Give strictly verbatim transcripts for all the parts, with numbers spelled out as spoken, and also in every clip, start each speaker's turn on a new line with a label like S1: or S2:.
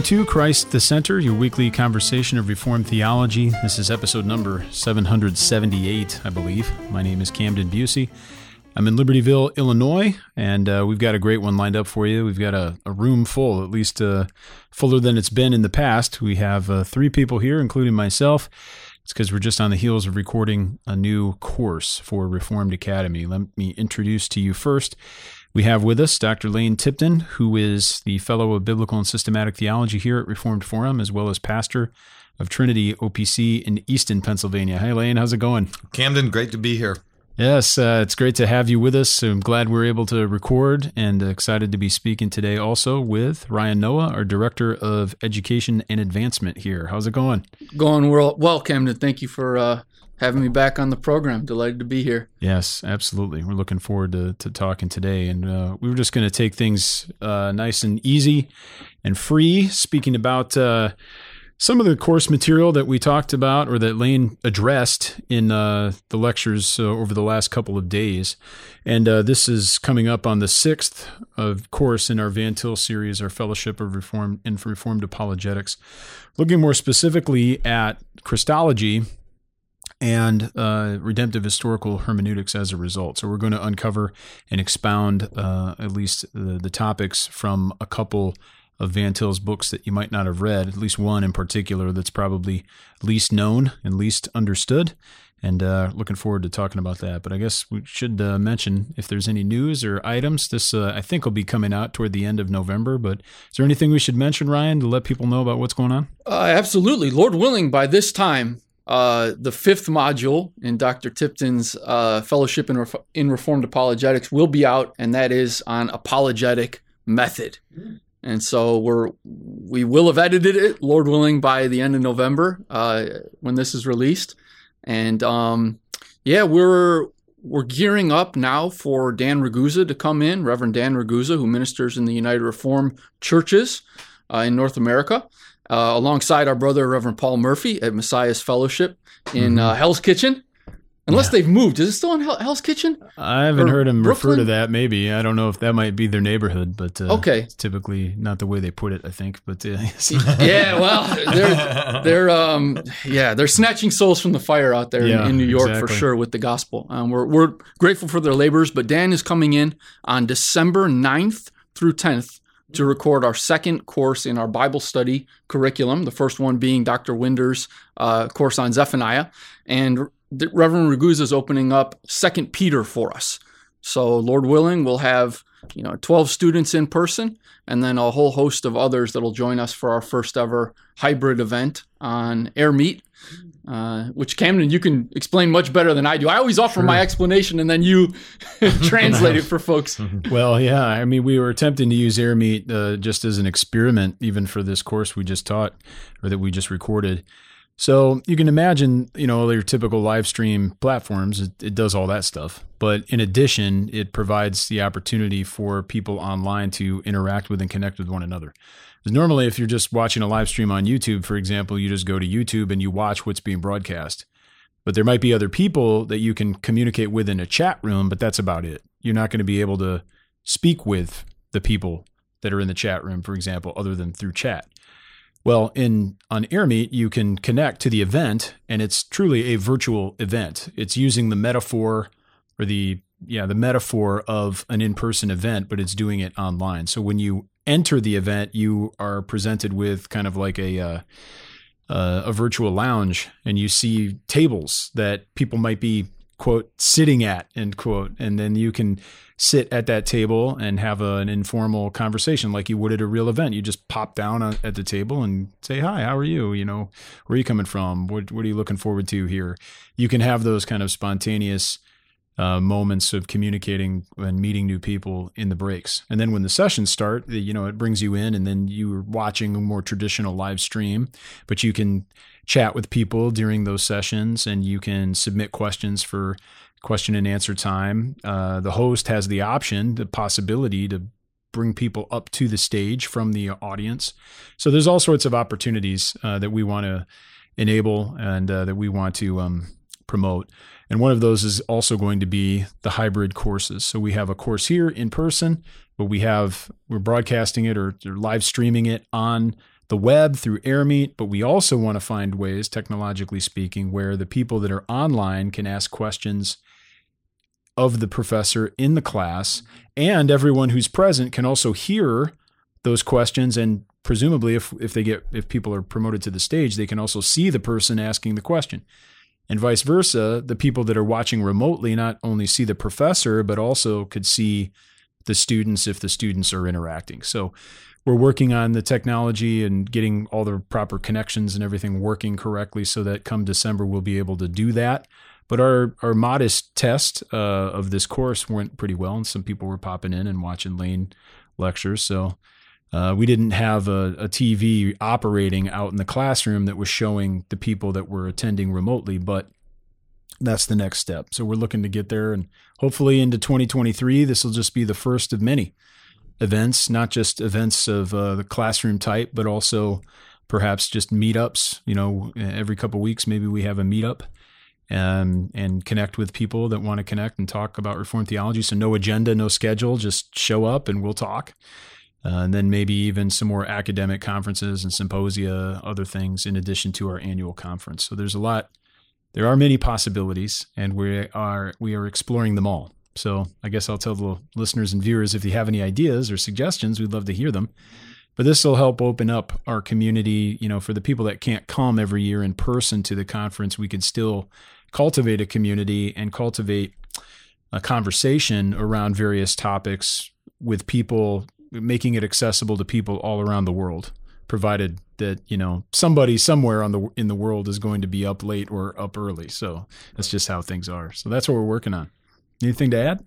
S1: to Christ the Center, your weekly conversation of Reformed theology. This is episode number seven hundred seventy-eight, I believe. My name is Camden Busey. I'm in Libertyville, Illinois, and uh, we've got a great one lined up for you. We've got a, a room full, at least uh, fuller than it's been in the past. We have uh, three people here, including myself. It's because we're just on the heels of recording a new course for Reformed Academy. Let me introduce to you first. We have with us Doctor Lane Tipton, who is the Fellow of Biblical and Systematic Theology here at Reformed Forum, as well as pastor of Trinity O P C in Easton, Pennsylvania. Hi, Lane. How's it going?
S2: Camden, great to be here.
S1: Yes, uh, it's great to have you with us. I'm glad we're able to record and excited to be speaking today also with Ryan Noah, our Director of Education and Advancement here. How's it going?
S3: Going well, well Camden. Thank you for uh, having me back on the program. Delighted to be here.
S1: Yes, absolutely. We're looking forward to, to talking today. And uh, we were just going to take things uh, nice and easy and free, speaking about uh, some of the course material that we talked about or that Lane addressed in uh, the lectures uh, over the last couple of days. And uh, this is coming up on the sixth of course in our Van Til series, our Fellowship of Reformed and Reformed Apologetics, looking more specifically at Christology and uh, redemptive historical hermeneutics as a result. So we're going to uncover and expound uh, at least the, the topics from a couple of Van Til's books that you might not have read, at least one in particular that's probably least known and least understood, and uh, looking forward to talking about that. But I guess we should uh, mention if there's any news or items. This, uh, I think, will be coming out toward the end of November, but is there anything we should mention, Ryan, to let people know about what's going on?
S3: Uh, absolutely. Lord willing, by this time, uh, the fifth module in Doctor Tipton's uh, Fellowship in, Ref- in Reformed Apologetics will be out, and that is on apologetic method. And so we're we will have edited it, Lord willing, by the end of November uh, when this is released. And um, yeah, we're we're gearing up now for Dan Ragusa to come in, Reverend Dan Ragusa, who ministers in the United Reformed Churches uh, in North America, uh, alongside our brother Reverend Paul Murphy at Messiah's Fellowship in uh, Hell's Kitchen. Unless yeah. they've moved. Is it still in Hell, Hell's Kitchen?
S1: I haven't
S3: or
S1: heard him
S3: Brooklyn?
S1: refer to that, maybe. I don't know if that might be their neighborhood, but uh,
S3: okay.
S1: It's typically not the way they put it, I think. But uh,
S3: yeah, well, they're, they're, um, yeah, they're snatching souls from the fire out there
S1: yeah,
S3: in, in New York
S1: exactly.
S3: for sure with the gospel. Um, we're, we're grateful for their labors, but Dan is coming in on December ninth through tenth to record our second course in our Bible study curriculum, the first one being Doctor Winder's uh, course on Zephaniah. And Reverend Ragusa is opening up Second Peter for us. So, Lord willing, we'll have you know twelve students in person, and then a whole host of others that'll join us for our first ever hybrid event on AirMeet, uh, which, Camden, you can explain much better than I do. I always offer
S1: sure.
S3: my explanation, and then you translate it for folks.
S1: Well, yeah, I mean, we were attempting to use AirMeet uh, just as an experiment, even for this course we just taught, or that we just recorded. So you can imagine, you know, your typical live stream platforms, it, it does all that stuff. But in addition, it provides the opportunity for people online to interact with and connect with one another. Because normally, if you're just watching a live stream on YouTube, for example, you just go to YouTube and you watch what's being broadcast. But there might be other people that you can communicate with in a chat room, but that's about it. You're not going to be able to speak with the people that are in the chat room, for example, other than through chat. Well, in on AirMeet, you can connect to the event, and it's truly a virtual event. It's using the metaphor or the yeah the metaphor of an in-person event, but it's doing it online. So when you enter the event, you are presented with kind of like a uh, uh, a virtual lounge, and you see tables that people might be, quote, sitting at, end quote, and then you can sit at that table and have a, an informal conversation like you would at a real event. You just pop down at the table and say, hi, how are you? You know, where are you coming from? What, what are you looking forward to here? You can have those kind of spontaneous uh, moments of communicating and meeting new people in the breaks. And then when the sessions start, you know, it brings you in, and then you're watching a more traditional live stream, but you can chat with people during those sessions, and you can submit questions for question and answer time. Uh, the host has the option, the possibility to bring people up to the stage from the audience. So there's all sorts of opportunities uh, that we want to enable and uh, that we want to um, promote. And one of those is also going to be the hybrid courses. So we have a course here in person, but we have, we're broadcasting it or, or live streaming it on the web through AirMeet, but we also want to find ways, technologically speaking, where the people that are online can ask questions of the professor in the class, and everyone who's present can also hear those questions, and presumably if if they get if people are promoted to the stage, they can also see the person asking the question. And vice versa, the people that are watching remotely not only see the professor, but also could see the students if the students are interacting. So we're working on the technology and getting all the proper connections and everything working correctly so that come December, we'll be able to do that. But our, our modest test uh, of this course went pretty well, and some people were popping in and watching Lane lectures. So uh, we didn't have a, a T V operating out in the classroom that was showing the people that were attending remotely, but that's the next step. So we're looking to get there, and hopefully into twenty twenty-three, this will just be the first of many events, not just events of uh, the classroom type, but also perhaps just meetups. You know, every couple of weeks, maybe we have a meetup and, and connect with people that want to connect and talk about Reformed theology. So no agenda, no schedule, just show up and we'll talk. Uh, and then maybe even some more academic conferences and symposia, other things in addition to our annual conference. So there's a lot. There are many possibilities, and we are we are exploring them all. So I guess I'll tell the listeners and viewers, if you have any ideas or suggestions, we'd love to hear them. But this will help open up our community. You know, for the people that can't come every year in person to the conference, we can still cultivate a community and cultivate a conversation around various topics with people, making it accessible to people all around the world, provided that, you know, somebody somewhere on the in the world is going to be up late or up early. So that's just how things are. So that's what we're working on. Anything to add?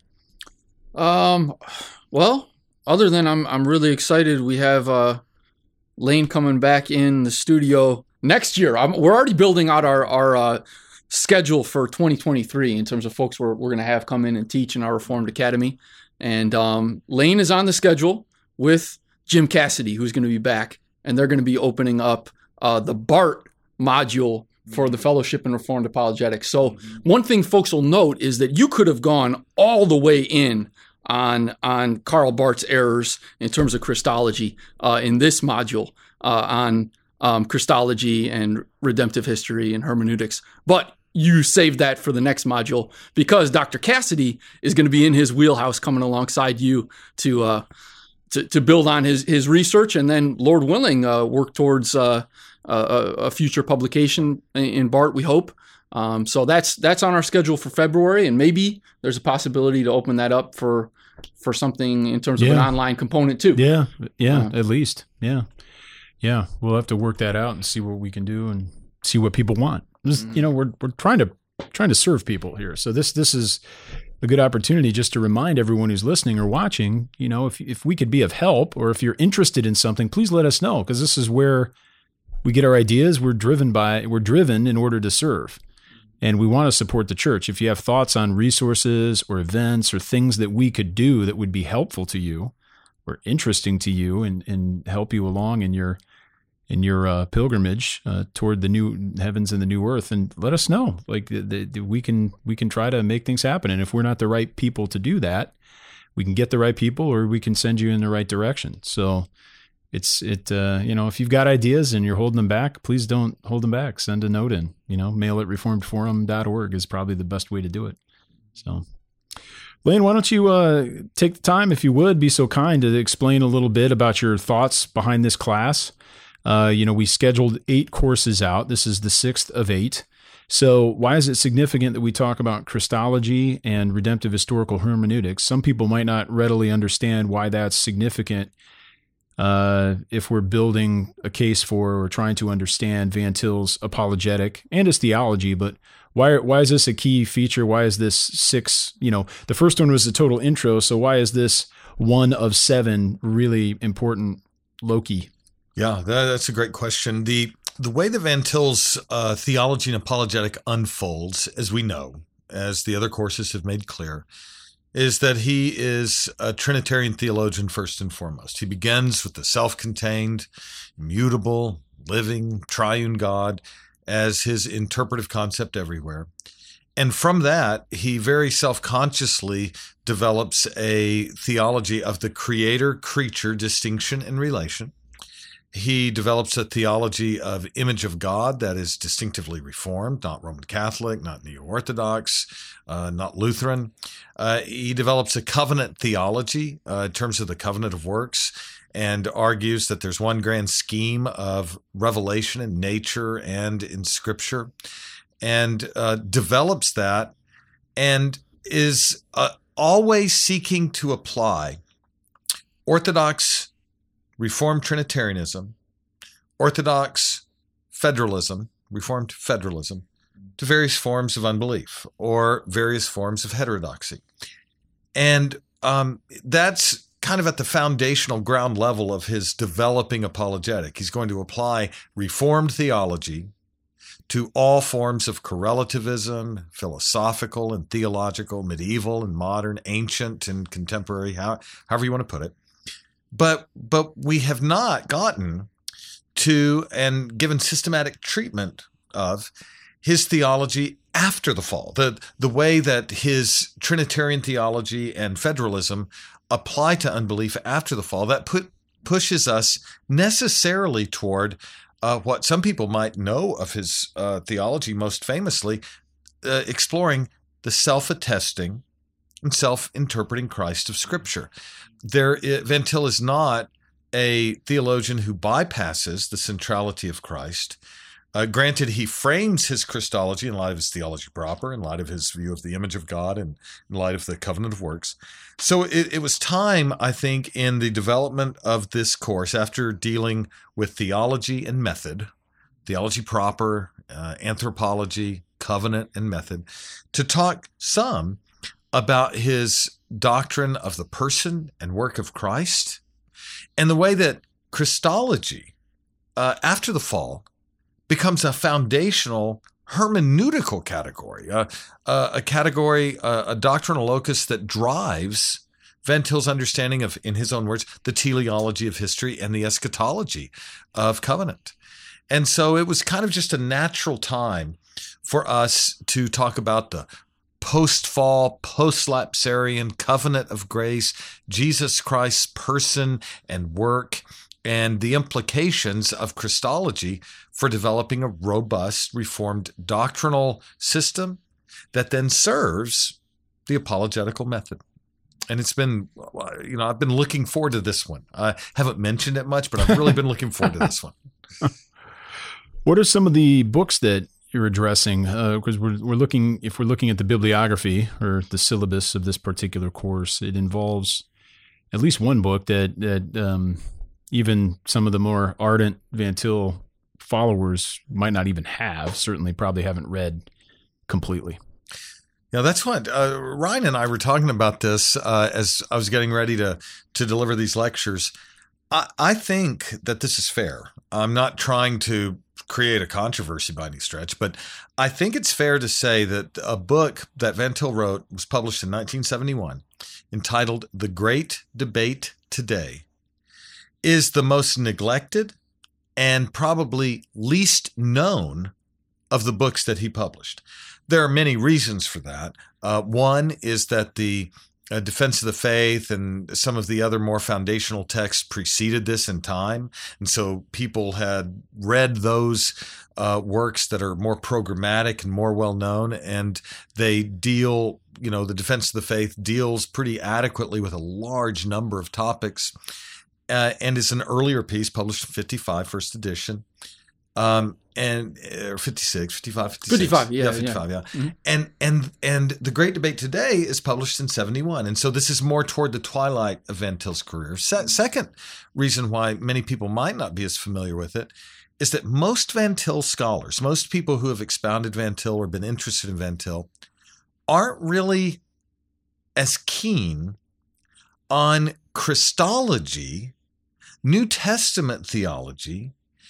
S3: Um, well, other than I'm I'm really excited. We have uh, Lane coming back in the studio next year. I'm, we're already building out our our uh, schedule for twenty twenty-three in terms of folks we're we're going to have come in and teach in our Reformed Academy. And um, Lane is on the schedule with Jim Cassidy, who's going to be back, and they're going to be opening up uh, the BART module for the Fellowship in Reformed Apologetics. So one thing folks will note is that you could have gone all the way in on on Karl Barth's errors in terms of Christology uh, in this module uh, on um, Christology and redemptive history and hermeneutics. But you saved that for the next module because Doctor Cassidy is going to be in his wheelhouse coming alongside you to uh, to, to build on his, his research and then, Lord willing, uh, work towards uh, a, a future publication in BART, we hope. Um, so that's that's on our schedule for February, and maybe there's a possibility to open that up for for something in terms of yeah. an online component too.
S1: Yeah, yeah, uh, at least. Yeah. Yeah, we'll have to work that out and see what we can do and see what people want. This, mm-hmm. You know, we're we're trying to trying to serve people here. So this this is a good opportunity just to remind everyone who's listening or watching, you know, if if we could be of help, or if you're interested in something, please let us know, because this is where we get our ideas. We're driven by we're driven in order to serve. And we want to support the church. If you have thoughts on resources or events or things that we could do that would be helpful to you or interesting to you and, and help you along in your in your uh, pilgrimage uh, toward the new heavens and the new earth, and let us know. Like the, the, the, we can we can try to make things happen. And if we're not the right people to do that, we can get the right people, or we can send you in the right direction. So it's it uh, you know, if you've got ideas and you're holding them back, please don't hold them back. Send a note in. You know, mail at reformed forum dot org is probably the best way to do it. So, Lane, why don't you uh, take the time, if you would, be so kind, to explain a little bit about your thoughts behind this class. Uh, you know, we scheduled eight courses out. This is the sixth of eight. So why is it significant that we talk about Christology and redemptive historical hermeneutics? Some people might not readily understand why that's significant uh, if we're building a case for or trying to understand Van Til's apologetic and his theology. But why why is this a key feature? Why is this six? You know, the first one was a total intro. So why is this one of seven really important loci?
S2: Yeah, that, that's a great question. The the way that Van Til's uh, theology and apologetic unfolds, as we know, as the other courses have made clear, is that he is a Trinitarian theologian first and foremost. He begins with the self-contained, immutable, living, triune God as his interpretive concept everywhere. And from that, he very self-consciously develops a theology of the creator-creature distinction and relation. He develops a theology of image of God that is distinctively Reformed, not Roman Catholic, not Neo-Orthodox, uh, not Lutheran. Uh, he develops a covenant theology uh, in terms of the covenant of works, and argues that there's one grand scheme of revelation in nature and in Scripture, and uh, develops that and is uh, always seeking to apply Orthodox Reformed Trinitarianism, Orthodox federalism, Reformed federalism, to various forms of unbelief or various forms of heterodoxy. And um, that's kind of at the foundational ground level of his developing apologetic. He's going to apply Reformed theology to all forms of correlativism, philosophical and theological, medieval and modern, ancient and contemporary, how, however you want to put it. But but we have not gotten to and given systematic treatment of his theology after the fall, the, the way that his Trinitarian theology and federalism apply to unbelief after the fall. That put pushes us necessarily toward uh, what some people might know of his uh, theology most famously, uh, exploring the self-attesting and self-interpreting Christ of Scripture. There, Van Til is not a theologian who bypasses the centrality of Christ. Uh, granted, he frames his Christology in light of his theology proper, in light of his view of the image of God, and in light of the covenant of works. So it, it was time, I think, in the development of this course, after dealing with theology and method, theology proper, uh, anthropology, covenant, and method, to talk some about his doctrine of the person and work of Christ, and the way that Christology, uh, after the fall, becomes a foundational hermeneutical category, uh, uh, a category, uh, a doctrinal locus that drives Van Til's understanding of, in his own words, the teleology of history and the eschatology of covenant. And so it was kind of just a natural time for us to talk about the post-fall, post-lapsarian covenant of grace, Jesus Christ's person and work, and the implications of Christology for developing a robust Reformed doctrinal system that then serves the apologetical method. And it's been, you know, I've been looking forward to this one. I haven't mentioned it much, but I've really been looking forward to this one.
S1: What are some of the books that you're addressing? Because uh, we're we're looking, if we're looking at the bibliography or the syllabus of this particular course, it involves at least one book that that um, even some of the more ardent Van Til followers might not even have. Certainly, probably haven't read completely.
S2: Yeah, that's what uh, Ryan and I were talking about this uh, as I was getting ready to to deliver these lectures. I, I think that this is fair. I'm not trying to create a controversy by any stretch, but I think it's fair to say that a book that Van Til wrote was published in nineteen seventy-one, entitled The Great Debate Today, is the most neglected and probably least known of the books that he published. There are many reasons for that. Uh, one is that the uh, Defense of the Faith and some of the other more foundational texts preceded this in time. And so people had read those uh, works that are more programmatic and more well-known, and they deal, you know, the Defense of the Faith deals pretty adequately with a large number of topics, uh, and is an earlier piece published in fifty-five, first edition. Um, and uh, fifty-six, fifty-five, fifty-six.
S3: fifty-five, yeah.
S2: Yeah, fifty-five, yeah. yeah.
S3: Mm-hmm.
S2: And, and, and The Great Debate Today is published in seventy-one. And so this is more toward the twilight of Van Til's career. Se- second reason why many people might not be as familiar with it is that most Van Til scholars, most people who have expounded Van Til or been interested in Van Til, aren't really as keen on Christology, New Testament theology,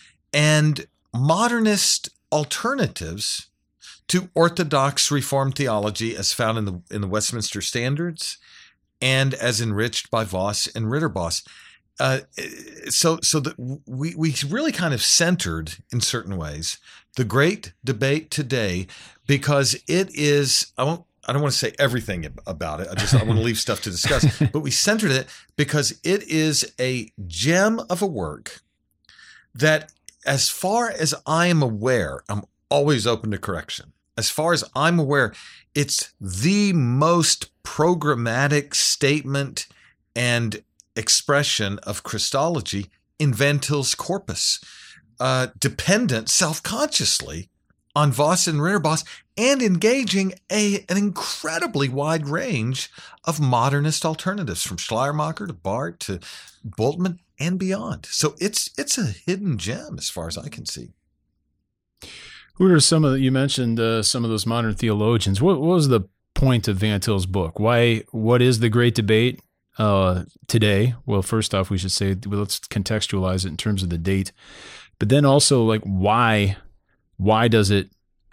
S2: and modernist alternatives to Orthodox Reformed theology as found in the in the Westminster Standards and as enriched by Voss and Ritterboss. Uh, so so that we we really kind of centered in certain ways the Great Debate Today, because it is, I won't I don't want to say everything about it. I just I want to leave stuff to discuss, but we centered it because it is a gem of a work that as far as I am aware, I'm always open to correction. As far as I'm aware, it's the most programmatic statement and expression of Christology in Van Til's corpus, uh, dependent self-consciously on Vos and Ridderbos, and engaging a an incredibly wide range of modernist alternatives, from Schleiermacher to Barth to Bultmann and beyond. So it's it's a hidden gem as far as I can see.
S1: Who are some of the, you mentioned uh, some of those modern theologians. What, what was the point of Van Til's book? Why? What is the great debate uh, today? Well, first off, we should say, well, let's contextualize it in terms of the date, but then also, like, why? Why does it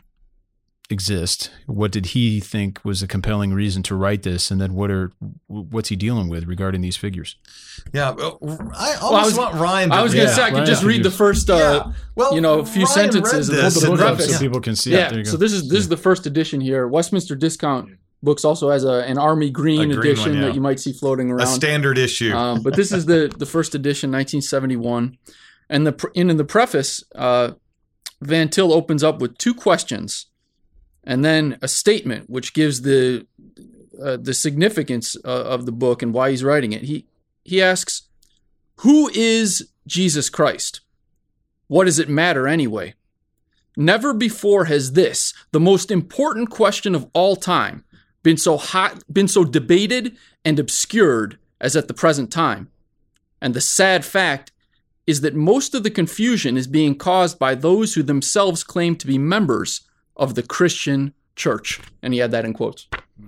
S1: exist? What did he think was a compelling reason to write this? And then what are what's he dealing with regarding these figures?
S2: Yeah, well, I almost
S3: well, I was,
S2: want Ryan to
S3: I was going to
S1: yeah,
S3: say I could
S1: Ryan,
S3: just read the first, uh,
S2: yeah. well,
S3: you know, a few
S2: Ryan
S3: sentences of
S2: read this
S3: the
S2: and
S3: preface.
S1: So people can see it.
S3: Yeah,
S1: There you go.
S3: so this is this is the first edition here. Westminster Discount Books also has a, an army green,
S2: A green
S3: edition
S2: one, yeah.
S3: that you might see floating
S2: a
S3: around.
S2: standard issue.
S3: Um, but this is the the first edition, nineteen seventy-one, and the in, in the preface, uh, Van Til opens up with two questions, and then a statement which gives the uh, the significance uh, of the book and why he's writing it. He he asks, "Who is Jesus Christ? What does it matter anyway? Never before has this, the most important question of all time, been so hot, been so debated and obscured as at the present time. And the sad fact is that most of the confusion is being caused by those who themselves claim to be members of the Christian church." And he had that in quotes.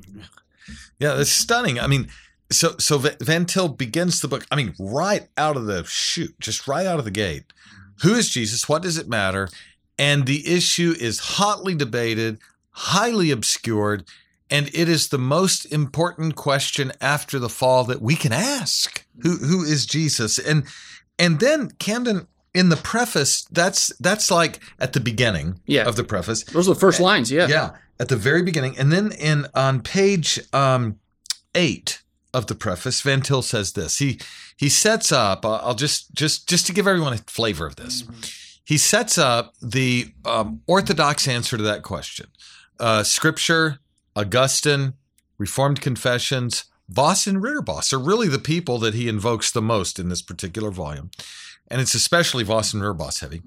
S2: Yeah, it's stunning. I mean, so so Van Til begins the book, I mean, right out of the chute, just right out of the gate. Who is Jesus? What does it matter? And the issue is hotly debated, highly obscured, and it is the most important question after the fall that we can ask. Who who is Jesus? And and then Camden, in the preface, that's that's like at the beginning
S3: Yeah.
S2: of the preface.
S3: Those are the first lines, yeah.
S2: Yeah, at the very beginning. And then in on page um, eight of the preface, Van Til says this. He he sets up, uh, I'll just just just to give everyone a flavor of this. Mm-hmm. He sets up the um, orthodox answer to that question. Uh, Scripture, Augustine, Reformed Confessions, Vos and Ridderbos are really the people that he invokes the most in this particular volume. And it's especially Vos and Ridderbos heavy.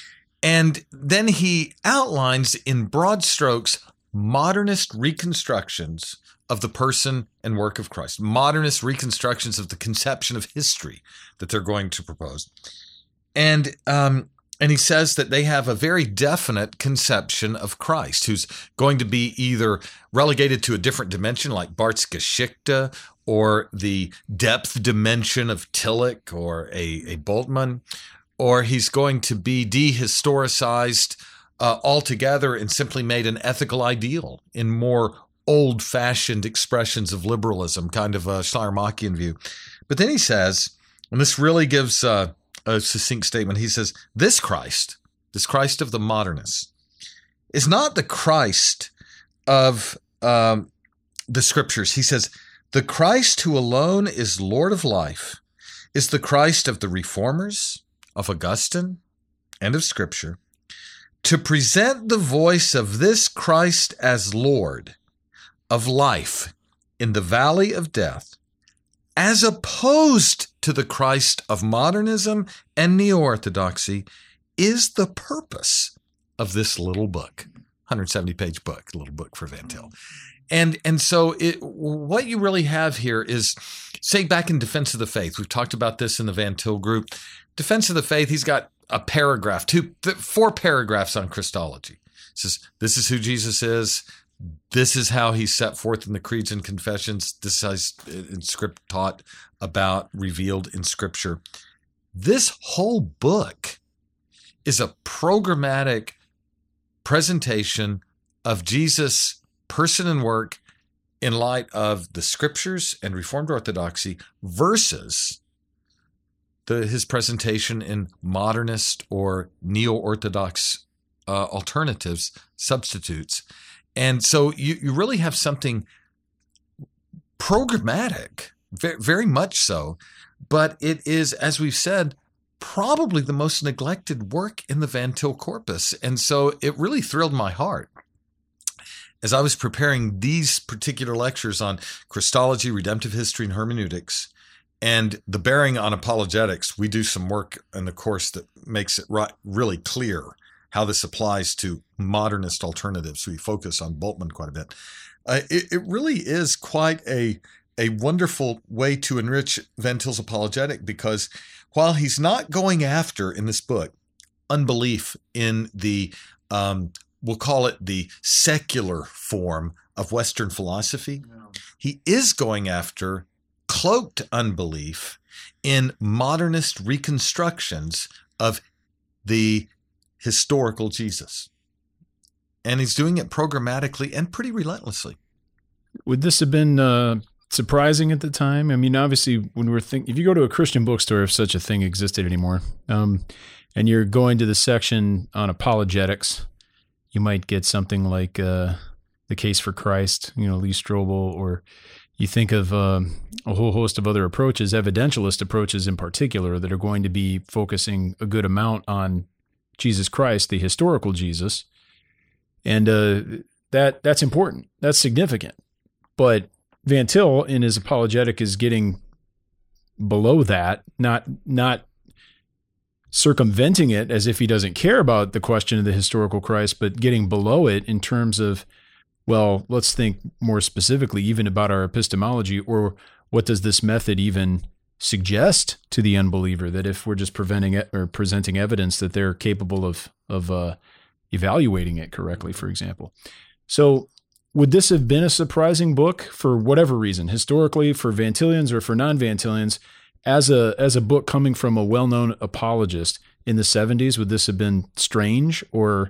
S2: And then he outlines in broad strokes modernist reconstructions of the person and work of Christ, modernist reconstructions of the conception of history that they're going to propose. And um, and he says that they have a very definite conception of Christ, who's going to be either relegated to a different dimension like Barth's Geschichte, or the depth dimension of Tillich or a, a Bultmann, or he's going to be dehistoricized uh, altogether and simply made an ethical ideal in more old-fashioned expressions of liberalism, kind of a Schleiermachian view. But then he says, and this really gives uh, a succinct statement, he says, this Christ, this Christ of the modernists, is not the Christ of um, the Scriptures. He says, the Christ who alone is Lord of life is the Christ of the Reformers, of Augustine, and of Scripture. To present the voice of this Christ as Lord of life in the valley of death, as opposed to the Christ of modernism and neo-orthodoxy, is the purpose of this little book, one hundred seventy page book, little book for Van Til. And and so it, what you really have here is, say, back in Defense of the Faith, we've talked about this in the Van Til group. Defense of the Faith, he's got a paragraph, two, th- four paragraphs on Christology. He says, this is who Jesus is. This is how he's set forth in the creeds and confessions. This is how he's in script taught about, revealed in Scripture. This whole book is a programmatic presentation of Jesus' person and work in light of the Scriptures and Reformed Orthodoxy versus the, his presentation in modernist or neo-Orthodox uh, alternatives, substitutes. And so you, you really have something programmatic, very, very much so, but it is, as we've said, probably the most neglected work in the Van Til corpus. And so it really thrilled my heart. As I was preparing these particular lectures on Christology, redemptive history, and hermeneutics, and the bearing on apologetics, we do some work in the course that makes it right, really clear how this applies to modernist alternatives. We focus on Bultmann quite a bit. Uh, it, it really is quite a, a wonderful way to enrich Van Til's apologetic, because while he's not going after, in this book, unbelief in the um, we'll call it the secular form of Western philosophy, yeah. he is going after cloaked unbelief in modernist reconstructions of the historical Jesus. And he's doing it programmatically and pretty relentlessly.
S1: Would this have been uh, surprising at the time? I mean, obviously, when we're thinking, if you go to a Christian bookstore, if such a thing existed anymore, um, and you're going to the section on apologetics, you might get something like uh, The Case for Christ, you know, Lee Strobel, or you think of uh, a whole host of other approaches, evidentialist approaches in particular, that are going to be focusing a good amount on Jesus Christ, the historical Jesus. And uh, that that's important. That's significant. But Van Til, in his apologetic, is getting below that, not not circumventing it as if he doesn't care about the question of the historical Christ, but getting below it in terms of, well, let's think more specifically even about our epistemology, or what does this method even suggest to the unbeliever, that if we're just preventing it or presenting evidence that they're capable of of uh, evaluating it correctly, for example. So would this have been a surprising book for whatever reason, historically, for Van Tilians or for non-Van Tilians, as a as a book coming from a well-known apologist in the seventies? Would this have been strange, or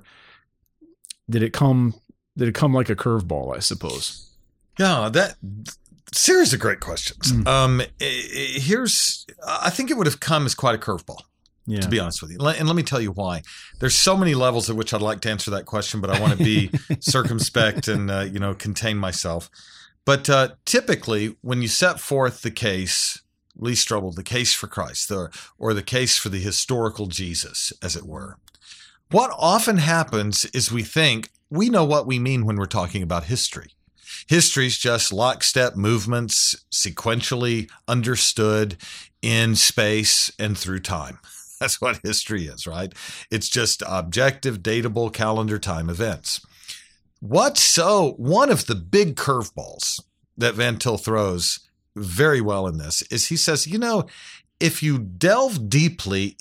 S1: did it come did it come like a curveball, I suppose?
S2: Yeah, that series of great questions. Mm. Um, here's, I think it would have come as quite a curveball. Yeah. To be honest with you. And let me tell you why. There's so many levels at which I'd like to answer that question, but I want to be circumspect and, uh, you know, contain myself. But uh, typically, when you set forth the case, Lee Strobel, the case for Christ, the, or the case for the historical Jesus, as it were, what often happens is we think we know what we mean when we're talking about history. History is just lockstep movements, sequentially understood in space and through time. That's what history is, right? It's just objective, datable, calendar time events. What's so, one of the big curveballs that Van Til throws very well in this is he says, you know, if you delve deeply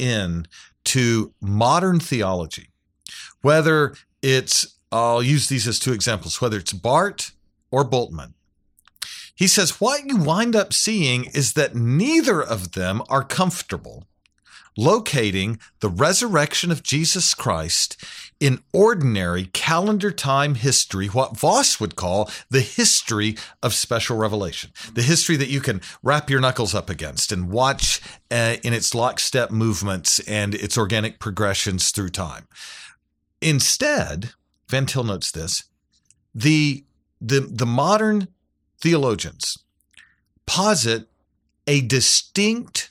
S2: into modern theology, whether it's, I'll use these as two examples, whether it's Barth or Bultmann, he says what you wind up seeing is that neither of them are comfortable locating the resurrection of Jesus Christ in ordinary calendar time history, what Voss would call the history of special revelation, the history that you can wrap your knuckles up against and watch uh, in its lockstep movements and its organic progressions through time. Instead, Van Til notes this, the, the, the modern theologians posit a distinct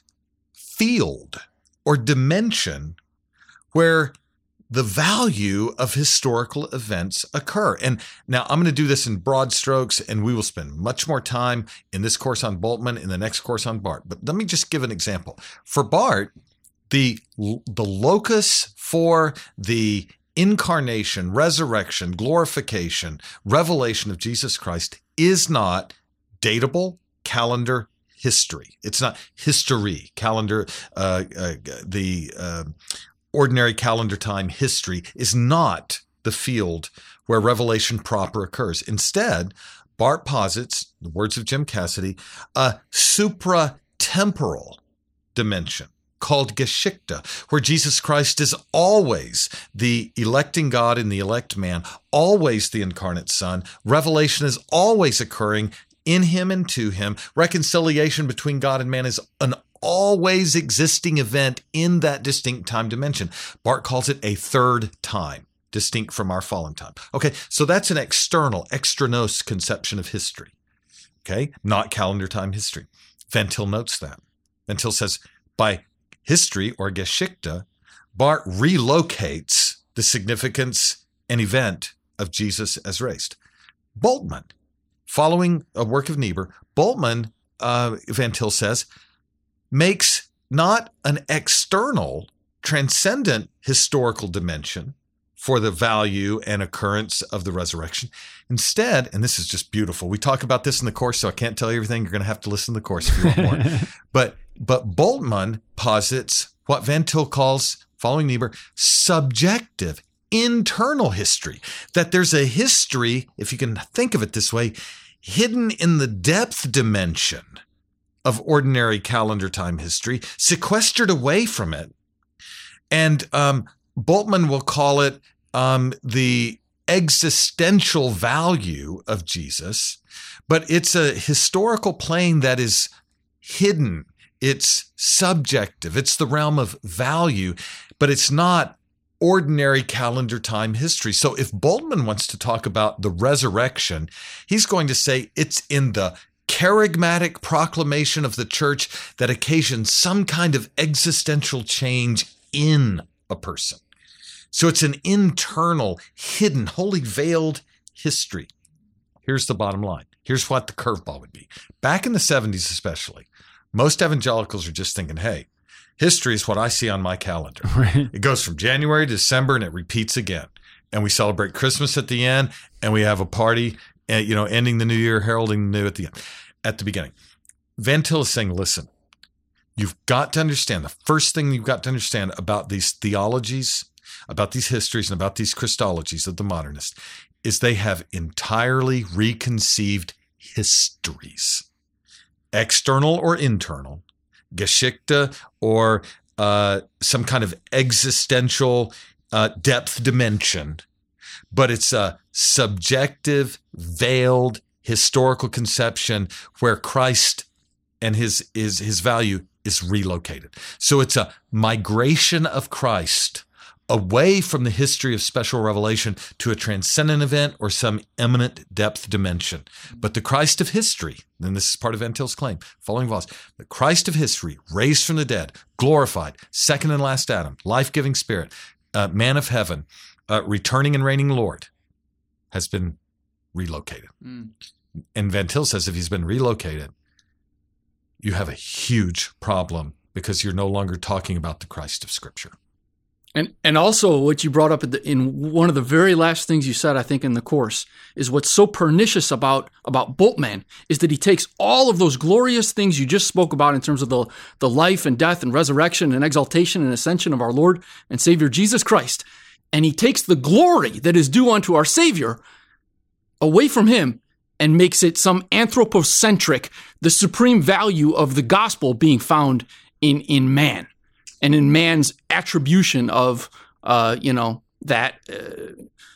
S2: field or dimension where the value of historical events occur. And now I'm going to do this in broad strokes, and we will spend much more time in this course on Bultmann, in the next course on Barth. But let me just give an example. For Barth, the, the locus for the incarnation, resurrection, glorification, revelation of Jesus Christ is not datable calendar history. It's not history, calendar, uh, uh, the uh, ordinary calendar time history is not the field where revelation proper occurs. Instead, Barth posits, the words of Jim Cassidy, a supratemporal dimension called Geschichte, where Jesus Christ is always the electing God and the elect man, always the incarnate Son. Revelation is always occurring in him and to him. Reconciliation between God and man is an always existing event in that distinct time dimension. Barth calls it a third time, distinct from our fallen time. Okay, so that's an external, extranos conception of history. Okay, not calendar time history. Van Til notes that. Van Til says, by history, or Geschichte, Barth relocates the significance and event of Jesus as raised. Bultmann, following a work of Niebuhr, Bultmann, uh, Van Til says, makes not an external, transcendent historical dimension for the value and occurrence of the resurrection. Instead, and this is just beautiful, we talk about this in the course, so I can't tell you everything. You're going to have to listen to the course if you want more. but but Bultmann posits what Van Til calls, following Niebuhr, subjective, internal history, that there's a history, if you can think of it this way, hidden in the depth dimension of ordinary calendar time history, sequestered away from it. And um, Bultmann will call it um, the existential value of Jesus, but it's a historical plane that is hidden. It's subjective. It's the realm of value, but it's not ordinary calendar time history. So if Bultmann wants to talk about the resurrection, he's going to say it's in the charismatic proclamation of the church that occasions some kind of existential change in a person. So it's an internal, hidden, wholly veiled history. Here's the bottom line. Here's what the curveball would be. Back in the seventies especially, most evangelicals are just thinking, hey, history is what I see on my calendar.
S1: Right.
S2: It goes from January to December and it repeats again. And we celebrate Christmas at the end and we have a party, uh, you know, ending the new year, heralding the new at the end, at the beginning. Van Til is saying, listen, you've got to understand, the first thing you've got to understand about these theologies, about these histories, and about these Christologies of the modernists is they have entirely reconceived histories, external or internal, Geschichte, or uh, some kind of existential uh, depth dimension, but it's a subjective, veiled historical conception where Christ and his, his, his value is relocated. So it's a migration of Christ away from the history of special revelation to a transcendent event or some eminent depth dimension. But the Christ of history, and this is part of Van Til's claim, following Voss, the Christ of history, raised from the dead, glorified, second and last Adam, life-giving spirit, uh, man of heaven, uh, returning and reigning Lord, has been relocated. Mm. And Van Til says if he's been relocated, you have a huge problem because you're no longer talking about the Christ of Scripture.
S3: And and also what you brought up at the, in one of the very last things you said, I think, in the course, is what's so pernicious about, about Bultmann is that he takes all of those glorious things you just spoke about in terms of the, the life and death and resurrection and exaltation and ascension of our Lord and Savior Jesus Christ, and he takes the glory that is due unto our Savior away from him and makes it some anthropocentric, the supreme value of the gospel being found in, in man. And in man's attribution of, uh, you know, that uh,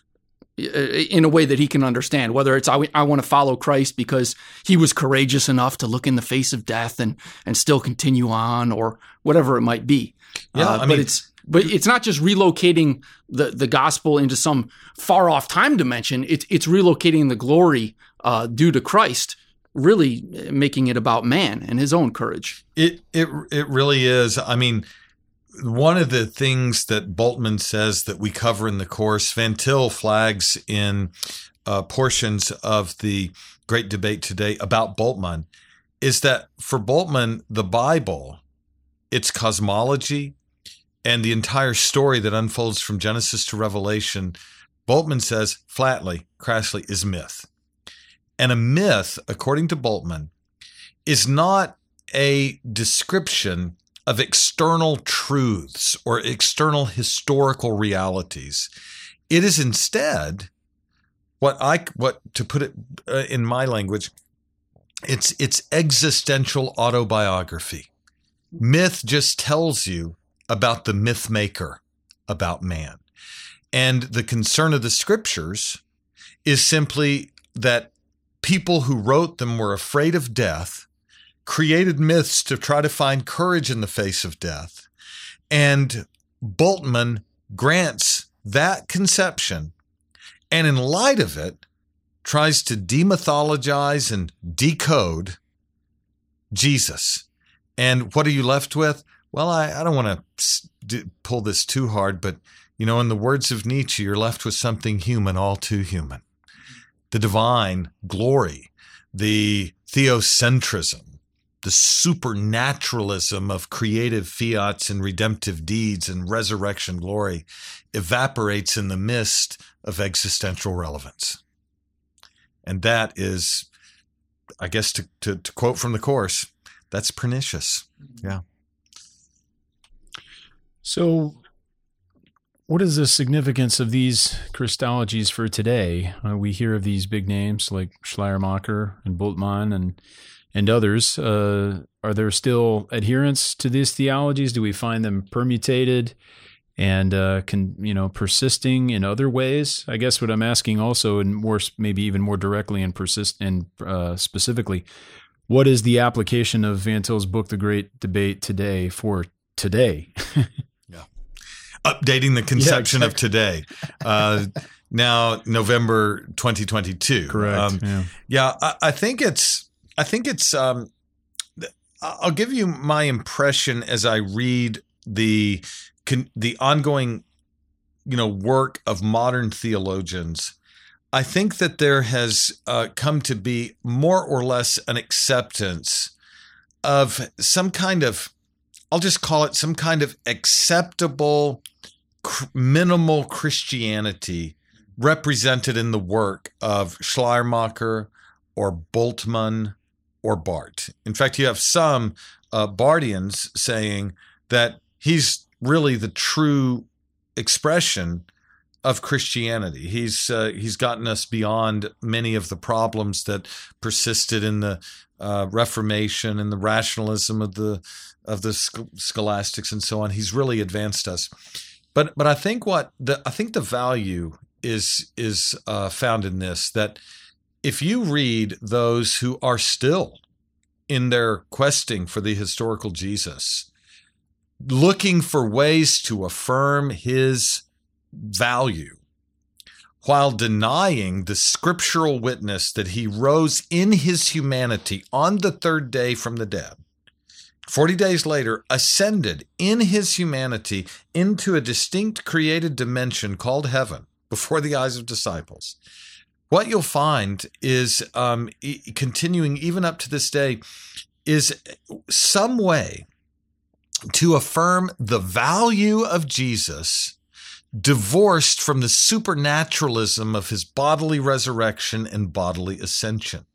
S3: in a way that he can understand, whether it's I, I want to follow Christ because he was courageous enough to look in the face of death and and still continue on, or whatever it might be.
S2: Yeah,
S3: uh,
S2: I
S3: but
S2: mean,
S3: it's but it's not just relocating the, the gospel into some far off time dimension. It's it's relocating the glory uh, due to Christ, really making it about man and his own courage.
S2: It it it really is. I mean, one of the things that Bultmann says that we cover in the course, Van Til flags in uh, portions of the great debate today about Bultmann, is that for Bultmann, the Bible, its cosmology, and the entire story that unfolds from Genesis to Revelation, Bultmann says flatly, crassly, is myth. And a myth, according to Bultmann, is not a description of external truths or external historical realities. It is instead what I, what to put it uh, in my language, it's it's existential autobiography. Myth just tells you about the myth maker, about man. And the concern of the scriptures is simply that people who wrote them were afraid of death, created myths to try to find courage in the face of death. And Bultmann grants that conception, and in light of it, tries to demythologize and decode Jesus. And what are you left with? well, I, I don't want to pull this too hard, but, you know, in the words of Nietzsche, you're left with something human, all too human. The divine glory, the theocentrism, the supernaturalism of creative fiats and redemptive deeds and resurrection glory evaporates in the mist of existential relevance. And that is, I guess, to, to, to quote from the Course, that's pernicious. Yeah.
S1: So what is the significance of these Christologies for today? Uh, we hear of these big names like Schleiermacher and Bultmann and and others. Uh, are there still adherents to these theologies? Do we find them permutated and uh, can you know persisting in other ways? I guess what I'm asking also, and more maybe even more directly and persist and uh, specifically, what is the application of Van Til's book, The Great Debate, today for today?
S2: Yeah, updating the conception
S1: yeah, exactly.
S2: of today. Uh, now November twenty twenty-two.
S1: Correct.
S2: Um,
S1: yeah,
S2: yeah I, I think it's. I think it's. Um, I'll give you my impression as I read the the ongoing, you know, work of modern theologians. I think that there has uh, come to be more or less an acceptance of some kind of, I'll just call it some kind of acceptable, cr- minimal Christianity represented in the work of Schleiermacher or Bultmann or Barth. In fact, you have some uh, Barthians saying that he's really the true expression of Christianity. He's uh, he's gotten us beyond many of the problems that persisted in the uh, Reformation and the rationalism of the of the scholastics and so on. He's really advanced us. But but I think what the I think the value is is uh, found in this, that if you read those who are still in their questing for the historical Jesus, looking for ways to affirm his value while denying the scriptural witness that he rose in his humanity on the third day from the dead, forty days later ascended in his humanity into a distinct created dimension called heaven before the eyes of disciples, what you'll find is, um, e- continuing even up to this day, is some way to affirm the value of Jesus divorced from the supernaturalism of his bodily resurrection and bodily ascension.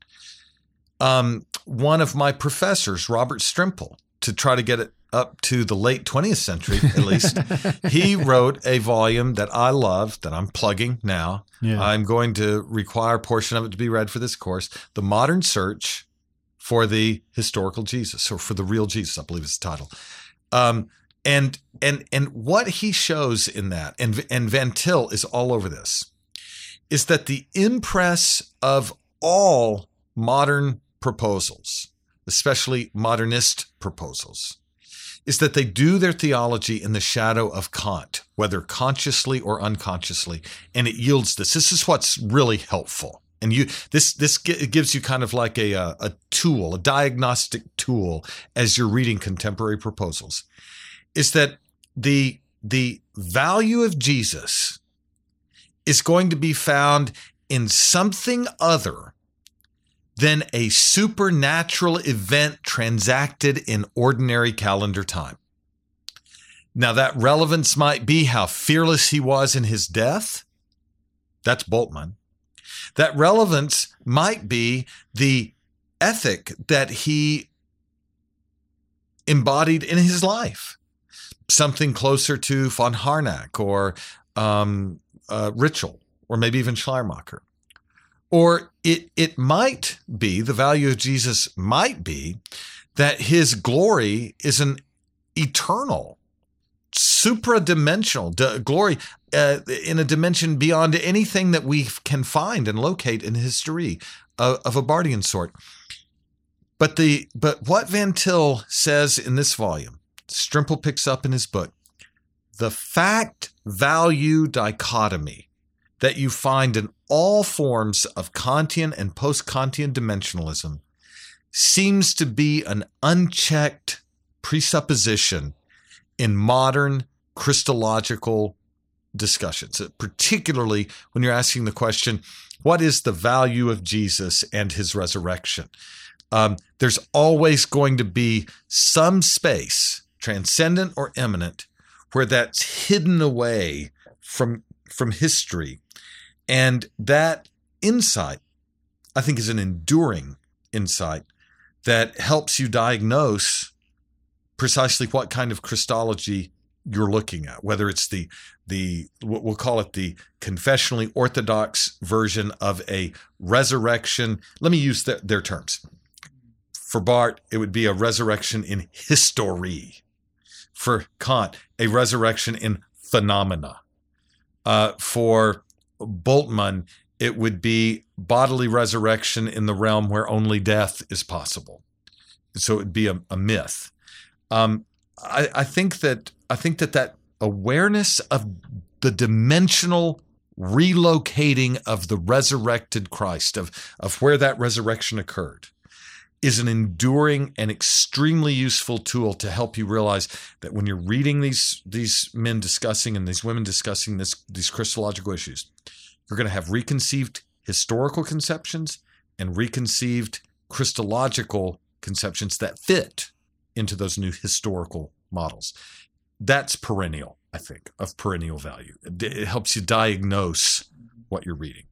S2: Um, one of my professors, Robert Strimple, to try to get it up to the late twentieth century, at least, he wrote a volume that I love, that I'm plugging now. Yeah. I'm going to require a portion of it to be read for this course, The Modern Search for the Historical Jesus, or for the Real Jesus, I believe is the title. Um, and and and what he shows in that, and, and Van Til is all over this, is that the impress of all modern proposals, especially modernist proposals, is that they do their theology in the shadow of Kant, whether consciously or unconsciously, and it yields this. This is what's really helpful. And you, this this gives you kind of like a, a tool, a diagnostic tool as you're reading contemporary proposals, is that the, the value of Jesus is going to be found in something other than a supernatural event transacted in ordinary calendar time. Now, that relevance might be how fearless he was in his death. That's Bultmann. That relevance might be the ethic that he embodied in his life. Something closer to von Harnack or um, uh, Ritschl, or maybe even Schleiermacher. Or it it might be, the value of Jesus might be that his glory is an eternal, supradimensional d- glory uh, in a dimension beyond anything that we can find and locate in history of, of a Barthian sort. But the but what Van Til says in this volume, Strimple picks up in his book, the fact-value dichotomy that you find in all forms of Kantian and post-Kantian dimensionalism seems to be an unchecked presupposition in modern Christological discussions, particularly when you're asking the question, what is the value of Jesus and his resurrection? Um, there's always going to be some space, transcendent or immanent, where that's hidden away from, from history. And that insight, I think, is an enduring insight that helps you diagnose precisely what kind of Christology you're looking at, whether it's the, the we'll call it the confessionally orthodox version of a resurrection. Let me use the, their terms. For Barth, it would be a resurrection in history. For Kant, a resurrection in phenomena. Uh, for Bultmann, it would be bodily resurrection in the realm where only death is possible. So it would be a, a myth. Um, I, I think that I think that that awareness of the dimensional relocating of the resurrected Christ, of, of where that resurrection occurred, is an enduring and extremely useful tool to help you realize that when you're reading these, these men discussing and these women discussing this, these Christological issues, you're going to have reconceived historical conceptions and reconceived Christological conceptions that fit into those new historical models. That's perennial, I think, of perennial value. It helps you diagnose what you're reading.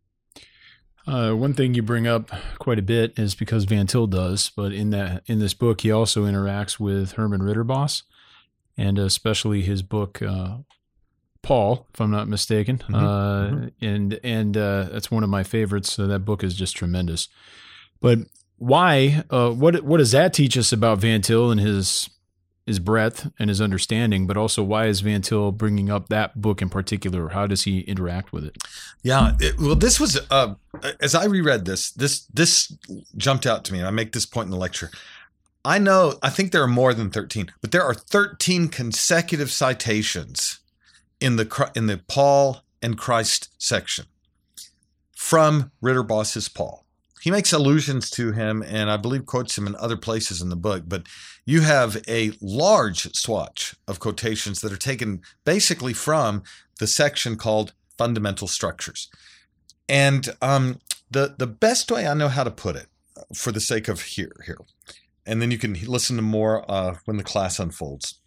S1: Uh, one thing you bring up quite a bit is because Van Til does, but in that in this book, he also interacts with Herman Ridderbos, and especially his book, uh, Paul, if I'm not mistaken.
S2: Mm-hmm.
S1: Uh,
S2: mm-hmm.
S1: And and uh, that's one of my favorites. So that book is just tremendous. But why? Uh, what what does that teach us about Van Til and his his breadth and his understanding? But also, why is Van Til bringing up that book in particular? How does he interact with it?
S2: Yeah, it, well, this was uh, as I reread this, this this jumped out to me, and I make this point in the lecture. I know, I think there are more than thirteen, but there are thirteen consecutive citations in the in the Paul and Christ section from Ridderbos's Paul. He makes allusions to him, and I believe quotes him in other places in the book, but you have a large swatch of quotations that are taken basically from the section called Fundamental Structures. And um, the, the best way I know how to put it, for the sake of here, here, and then you can listen to more uh, when the class unfolds,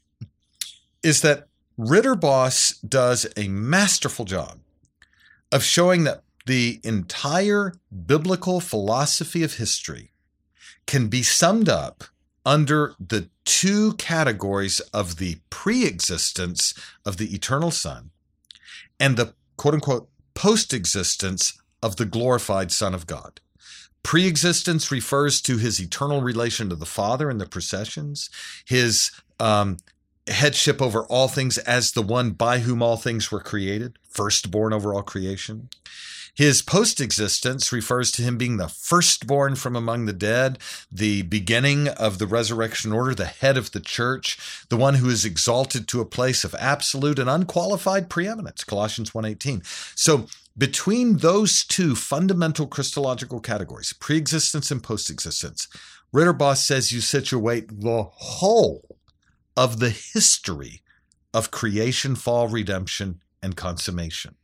S2: is that Ridderbos does a masterful job of showing that the entire biblical philosophy of history can be summed up under the two categories of the pre-existence of the eternal Son and the quote-unquote post-existence of the glorified Son of God. Pre-existence refers to his eternal relation to the Father in the processions, his um, headship over all things as the one by whom all things were created, firstborn over all creation. His post-existence refers to him being the firstborn from among the dead, the beginning of the resurrection order, the head of the church, the one who is exalted to a place of absolute and unqualified preeminence, Colossians one eighteen. So between those two fundamental Christological categories, pre-existence and post-existence, Ridderbos says you situate the whole of the history of creation, fall, redemption, and consummation.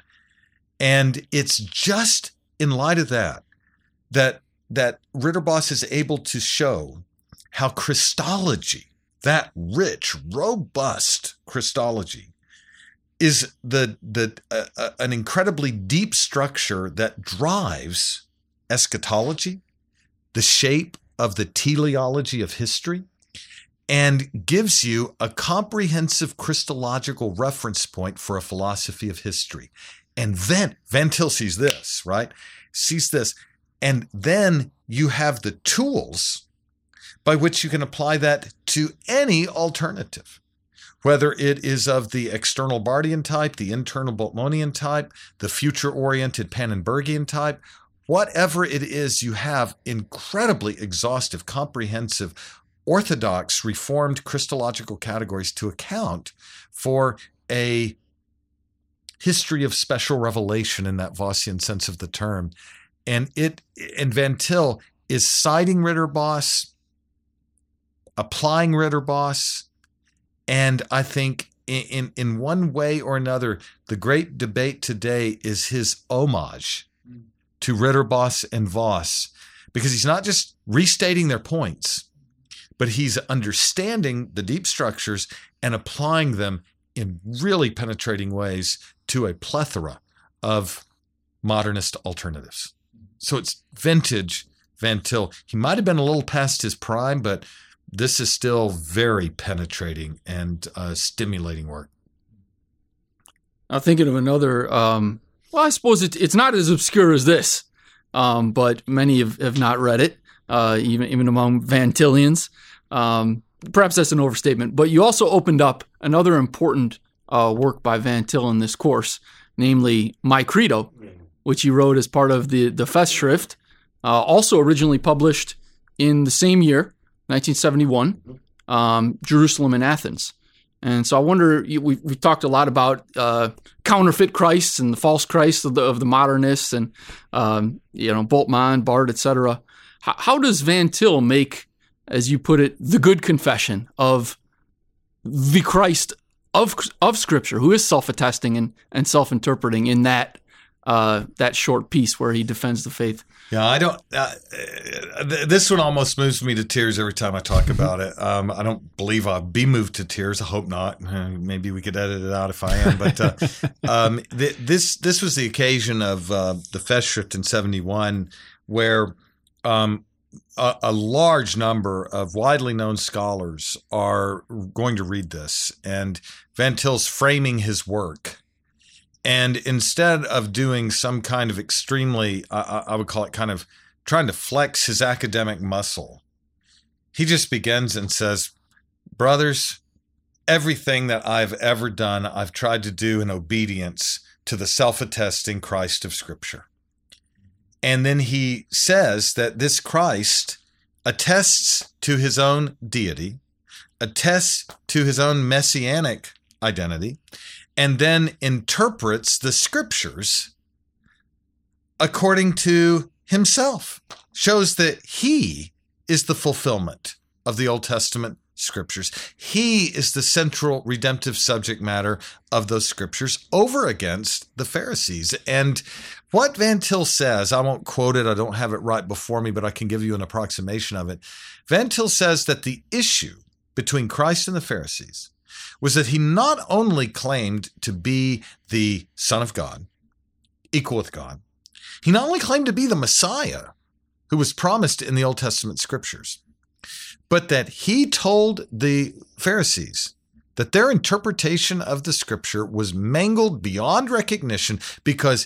S2: And it's just in light of that, that, that Ridderbos is able to show how Christology, that rich, robust Christology, is the, the, uh, uh, an incredibly deep structure that drives eschatology, the shape of the teleology of history, and gives you a comprehensive Christological reference point for a philosophy of history. And then Van Til sees this, right? Sees this. And then you have the tools by which you can apply that to any alternative, whether it is of the external Barthian type, the internal Bultmannian type, the future-oriented Pannenbergian type, whatever it is, you have incredibly exhaustive, comprehensive, orthodox, reformed Christological categories to account for a history of special revelation in that Vossian sense of the term. And it and Van Til is citing Ridderbos, applying Ridderbos, And I think in, in, in one way or another, the great debate today is his homage to Ritterboss and Voss, because he's not just restating their points, but he's understanding the deep structures and applying them in really penetrating ways to a plethora of modernist alternatives. So it's vintage Van Til. He might have been a little past his prime, but this is still very penetrating and uh, stimulating work.
S3: I'm thinking of another, um, well, I suppose it, it's not as obscure as this, um, but many have, have not read it, uh, even, even among Van Tillians. Um, perhaps that's an overstatement, but you also opened up another important uh, work by Van Til in this course, namely My Credo, which he wrote as part of the, the Festschrift, uh, also originally published in the same year, nineteen seventy-one, um, Jerusalem and Athens. And so I wonder, we we talked a lot about uh, counterfeit Christs and the false Christ of the of the modernists, and um, you know, Bultmann, Barth, et cetera. How, how does Van Til make, as you put it, the good confession of the Christ of of Scripture, who is self-attesting and, and self-interpreting in that uh, that short piece where he defends the faith?
S2: Yeah, I don't. Uh, this one almost moves me to tears every time I talk about it. Um, I don't believe I'll be moved to tears. I hope not. Uh, maybe we could edit it out if I am. But uh, um, th- this this was the occasion of uh, the Festschrift in seventy-one, where um, a, a large number of widely known scholars are going to read this, and Van Til's framing his work. And instead of doing some kind of extremely, uh, I would call it kind of trying to flex his academic muscle, he just begins and says, brothers, everything that I've ever done, I've tried to do in obedience to the self-attesting Christ of Scripture. And then he says that this Christ attests to his own deity, attests to his own messianic identity, and then interprets the Scriptures according to himself, shows that he is the fulfillment of the Old Testament Scriptures. He is the central redemptive subject matter of those Scriptures over against the Pharisees. And what Van Til says, I won't quote it, I don't have it right before me, but I can give you an approximation of it. Van Til says that the issue between Christ and the Pharisees was that he not only claimed to be the Son of God, equal with God, he not only claimed to be the Messiah who was promised in the Old Testament Scriptures, but that he told the Pharisees that their interpretation of the Scripture was mangled beyond recognition because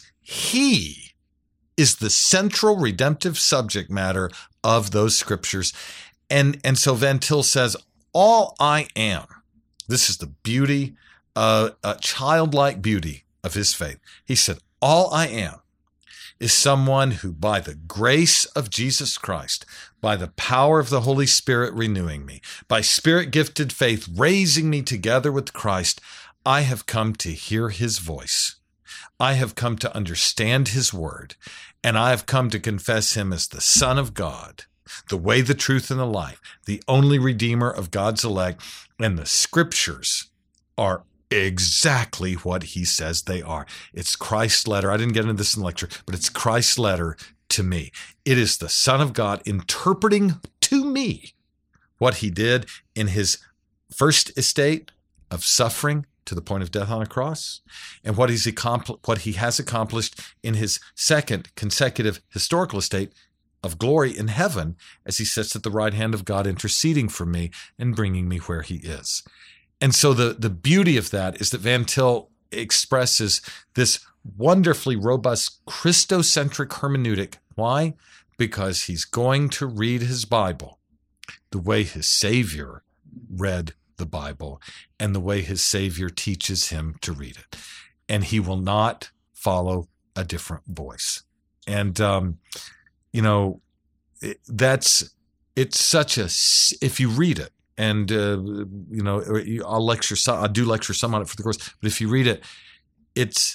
S2: he is the central redemptive subject matter of those Scriptures. And, and so Van Til says, all I am, this is the beauty, uh, uh, childlike beauty of his faith. He said, all I am is someone who, by the grace of Jesus Christ, by the power of the Holy Spirit renewing me, by Spirit-gifted faith raising me together with Christ, I have come to hear his voice. I have come to understand his word, and I have come to confess him as the Son of God, the way, the truth, and the life, the only Redeemer of God's elect. And the Scriptures are exactly what he says they are. It's Christ's letter. I didn't get into this in the lecture, but it's Christ's letter to me. It is the Son of God interpreting to me what he did in his first estate of suffering to the point of death on a cross, and what he's accompli- what he has accomplished in his second consecutive historical estate of glory in heaven, as he sits at the right hand of God, interceding for me and bringing me where he is. And so the, the beauty of that is that Van Til expresses this wonderfully robust Christocentric hermeneutic. Why? Because he's going to read his Bible the way his Savior read the Bible and the way his Savior teaches him to read it. And he will not follow a different voice. And, um, you know, it, that's, it's such a, if you read it, and, uh, you know, I'll lecture some, I do lecture some on it for the course, but if you read it, it's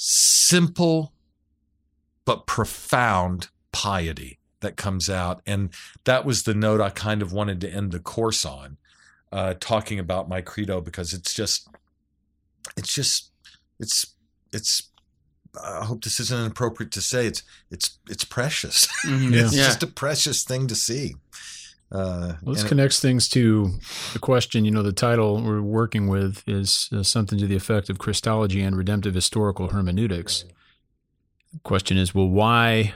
S2: simple but profound piety that comes out. And that was the note I kind of wanted to end the course on. uh, talking about my credo, because it's just, it's just, it's, it's, I hope this isn't inappropriate to say, it's, it's, it's precious.
S3: Mhm.
S1: Yeah.
S2: It's
S3: Yeah.
S2: just a precious thing to see. Uh,
S1: Well, this
S2: and it-
S1: connects things to the question. You know, the title we're working with is uh, something to the effect of Christology and Redemptive Historical Hermeneutics. The question is, well, why,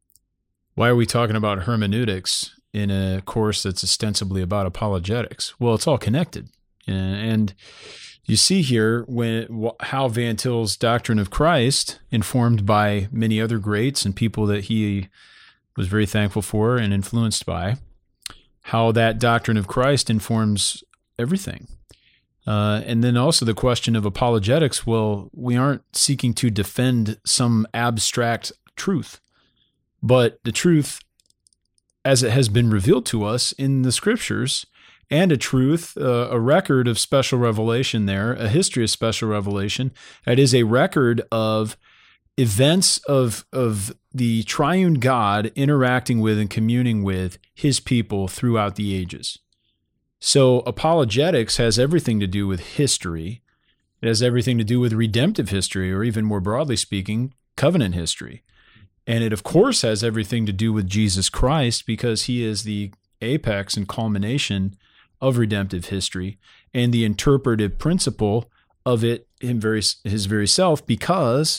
S1: why are we talking about hermeneutics in a course that's ostensibly about apologetics? Well, it's all connected, and, and you see here when wh- how Van Til's doctrine of Christ, informed by many other greats and people that he was very thankful for and influenced by, how that doctrine of Christ informs everything. Uh, and then also the question of apologetics. Well, we aren't seeking to defend some abstract truth, but the truth as it has been revealed to us in the scriptures, and a truth, uh, a record of special revelation there, a history of special revelation. That is a record of events of of the triune God interacting with and communing with his people throughout the ages. So apologetics has everything to do with history. It has everything to do with redemptive history, or even more broadly speaking, covenant history. And it, of course, has everything to do with Jesus Christ, because he is the apex and culmination of redemptive history and the interpretive principle of it, him very, his very self, because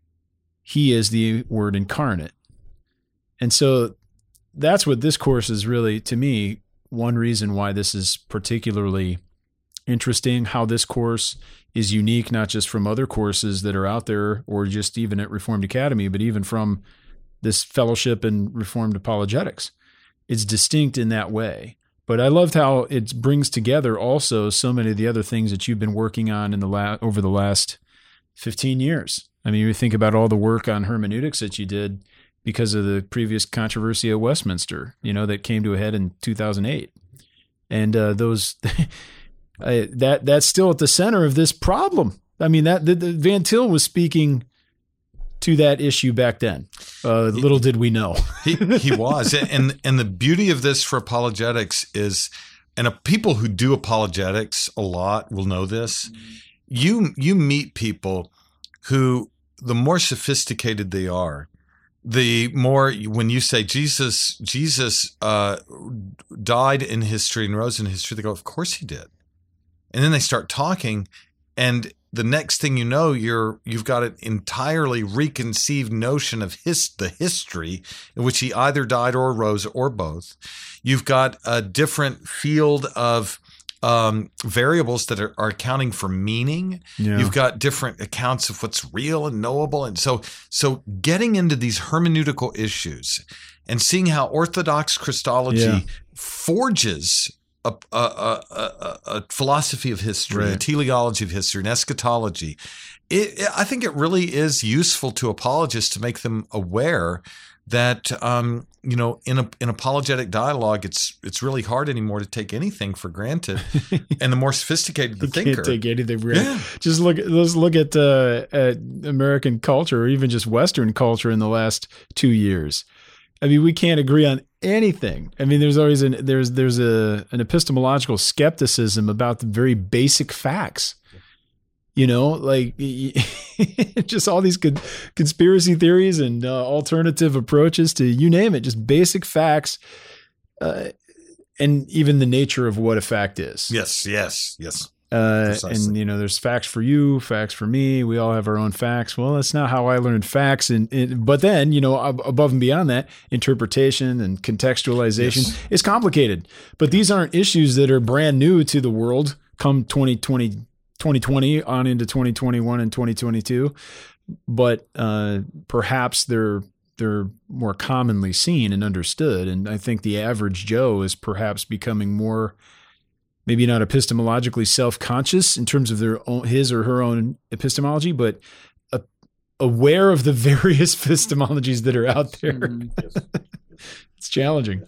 S1: he is the Word incarnate. And so that's what this course is really, to me, one reason why this is particularly interesting, how this course is unique, not just from other courses that are out there or just even at Reformed Academy, but even from this fellowship in Reformed Apologetics. It's distinct in that way. But I loved how it brings together also so many of the other things that you've been working on in the la- over the last fifteen years. I mean, you think about all the work on hermeneutics that you did because of the previous controversy at Westminster, you know, that came to a head in two thousand eight. And uh, those uh, that that's still at the center of this problem. I mean, that the, the Van Til was speaking to that issue back then. Uh, little did we know.
S2: he he was, and and the beauty of this for apologetics is, and uh, people who do apologetics a lot will know this. You you meet people who, the more sophisticated they are, the more, when you say Jesus Jesus uh, died in history and rose in history, they go, of course he did, and then they start talking, and the next thing you know, you're you've got an entirely reconceived notion of his the history in which he either died or rose or both. You've got a different field of um, variables that are, are accounting for meaning.
S1: Yeah.
S2: You've got different accounts of what's real and knowable, and so so getting into these hermeneutical issues and seeing how Orthodox Christology
S1: Yeah.
S2: forges A, a, a, a, a philosophy of history, a
S1: Right.
S2: teleology of history, an eschatology. It, it, I think it really is useful to apologists to make them aware that um, you know, in a in apologetic dialogue, it's it's really hard anymore to take anything for granted, and the more sophisticated the
S1: You
S2: thinker,
S1: can't take anything for granted.
S2: Yeah.
S1: Just look at let's look at, uh, at American culture, or even just Western culture in the last two years. I mean, we can't agree on anything. I mean, there's always an there's there's a an epistemological skepticism about the very basic facts. You know, like just all these con- conspiracy theories and uh, alternative approaches to, you name it, just basic facts, uh, and even the nature of what a fact is.
S2: yes, yes, yes.
S1: Uh,
S2: Precisely.
S1: and, you know, there's facts for you, facts for me. We all have our own facts. Well, that's not how I learned facts. And, and but then, you know, ab- above and beyond that, interpretation and contextualization
S2: Yes.
S1: is complicated. But these aren't issues that are brand new to the world come twenty twenty, twenty twenty on into twenty twenty-one and twenty twenty-two. But uh, perhaps they're they're more commonly seen and understood. And I think the average Joe is perhaps becoming more, maybe not epistemologically self-conscious in terms of their own, his or her own epistemology, but uh, aware of the various epistemologies that are out there.
S3: Mhm.
S1: It's challenging.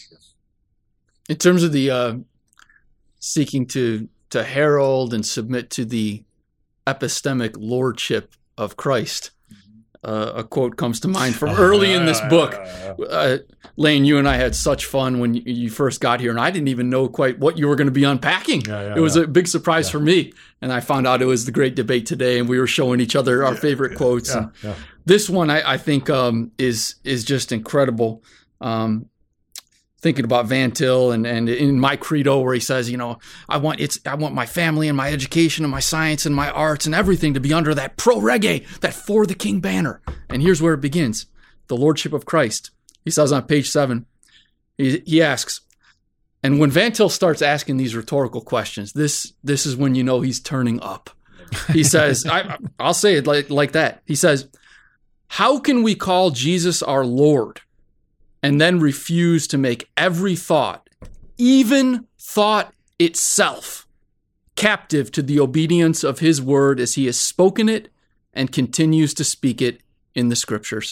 S3: In terms of the uh, seeking to to herald and submit to the epistemic lordship of Christ, uh, a quote comes to mind from early in this book. Uh, Lane, you and I had such fun when you first got here, and I didn't even know quite what you were going to be unpacking. Yeah, yeah, it was yeah. a big surprise yeah. for me, and I found out it was the Great Debate Today, and we were showing each other our favorite yeah, quotes. Yeah, yeah. This one, I, I think, um, is is just incredible. Um, thinking about Van Til and, and in my credo where he says, you know, I want it's I want my family and my education and my science and my arts and everything to be under that pro-reggae, that For the King banner. And here's where it begins. The Lordship of Christ. He says on page seven, he, he asks, and when Van Til starts asking these rhetorical questions, this this is when you know he's turning up. He says, I, I'll say it like, like that. He says, how can we call Jesus our Lord and then refuse to make every thought, even thought itself, captive to the obedience of his word as he has spoken it and continues to speak it in the scriptures?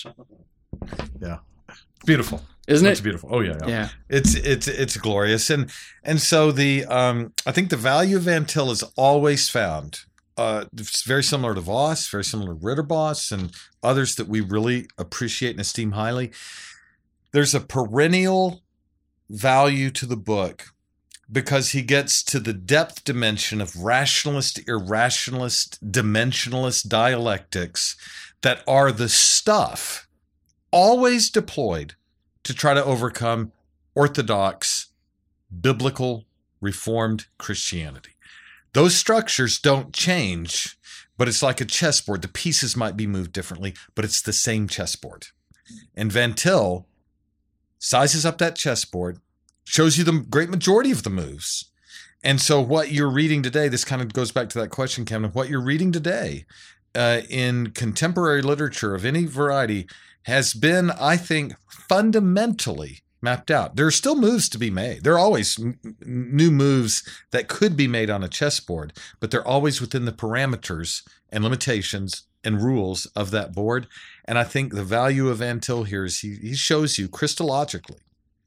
S2: Yeah. Beautiful.
S3: Isn't
S2: That's
S3: it?
S2: beautiful. Oh yeah, yeah.
S3: Yeah.
S2: It's it's it's glorious. And and so the um I think the value of Van Til is always found. Uh, it's very similar to Voss, very similar to Ritterboss and others that we really appreciate and esteem highly. There's a perennial value to the book because he gets to the depth dimension of rationalist, irrationalist, dimensionalist dialectics that are the stuff always deployed to try to overcome orthodox, biblical, reformed Christianity. Those structures don't change, but it's like a chessboard. The pieces might be moved differently, but it's the same chessboard. And Van Til sizes up that chessboard, shows you the great majority of the moves. And so what you're reading today, this kind of goes back to that question, Kevin, what you're reading today uh, in contemporary literature of any variety has been, I think, fundamentally mapped out. There are still moves to be made. There are always m- new moves that could be made on a chessboard, but they're always within the parameters and limitations and rules of that board. And I think the value of Van Til here is he, he shows you Christologically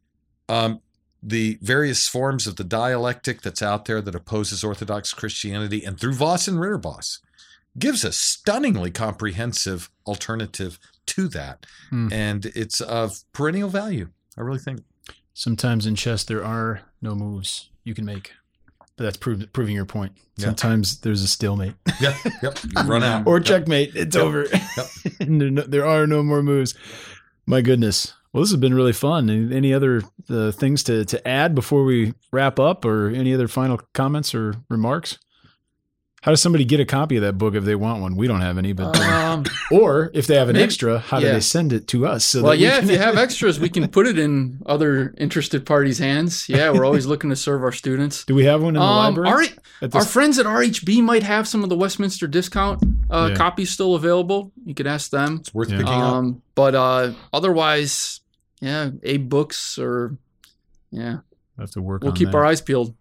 S2: um, the various forms of the dialectic that's out there that opposes Orthodox Christianity, and through Voss and Ritterboss gives a stunningly comprehensive alternative to that. Mm. And it's of perennial value, I really think.
S1: Sometimes in chess there are no moves you can make. But that's prov- proving your point. Sometimes yeah. there's a stalemate.
S2: Yep, yep. You run out.
S1: Or checkmate. It's yep. over. Yep. And there, no, there are no more moves. My goodness. Well, this has been really fun. Any, any other uh, things to, to add before we wrap up, or any other final comments or remarks? How does somebody get a copy of that book if they want one? We don't have any, but um, or if they have an maybe, extra, how yeah. do they send it to us?
S3: So well, that yeah, we can... if you have extras, we can put it in other interested parties' hands. Yeah, we're always looking to serve our students.
S1: Do we have one in the um, library?
S3: Our, this... our friends at R H B might have some of the Westminster discount uh, yeah. copies still available. You could ask them.
S2: It's worth yeah. picking um, up.
S3: But uh, otherwise, yeah, Abe Books or yeah,
S1: I have to work.
S3: We'll
S1: on
S3: keep
S1: that.
S3: our eyes peeled.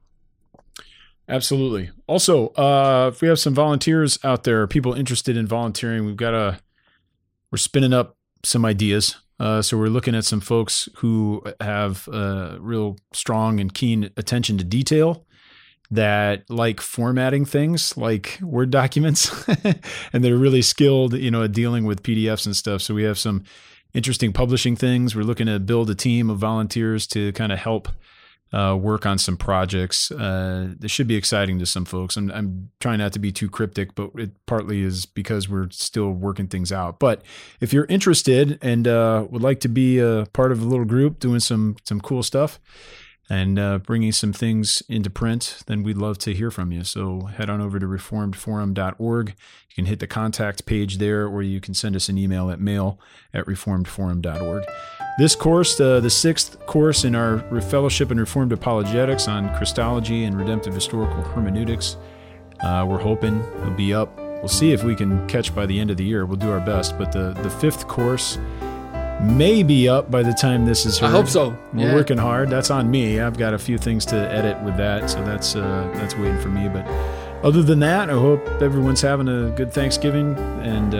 S1: Absolutely. Also, uh, if we have some volunteers out there, people interested in volunteering, we've got a, we're spinning up some ideas. Uh, so we're looking at some folks who have uh, real strong and keen attention to detail, that like formatting things like Word documents, and they're really skilled, you know, at dealing with P D Fs and stuff. So we have some interesting publishing things. We're looking to build a team of volunteers to kind of help Uh, work on some projects. Uh, this should be exciting to some folks. I'm, I'm trying not to be too cryptic, but it partly is because we're still working things out. But if you're interested and uh, would like to be a part of a little group doing some some cool stuff and uh, bringing some things into print, then we'd love to hear from you. So head on over to reformed forum dot org. You can hit the contact page there, or you can send us an email at mail at reformed forum dot org. This course, uh, the sixth course in our Fellowship in Reformed Apologetics on Christology and Redemptive Historical Hermeneutics, uh, we're hoping it'll be up. We'll see if we can catch by the end of the year. We'll do our best. But the, the fifth course may be up by the time this is heard.
S3: I hope so.
S1: We're
S3: yeah.
S1: working hard. That's on me. I've got a few things to edit with that, so that's uh, that's waiting for me. But other than that, I hope everyone's having a good Thanksgiving and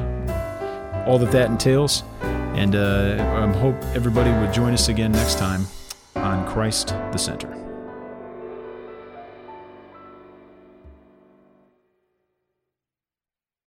S1: uh, all that that entails. And uh, I hope everybody would join us again next time on Christ the Center.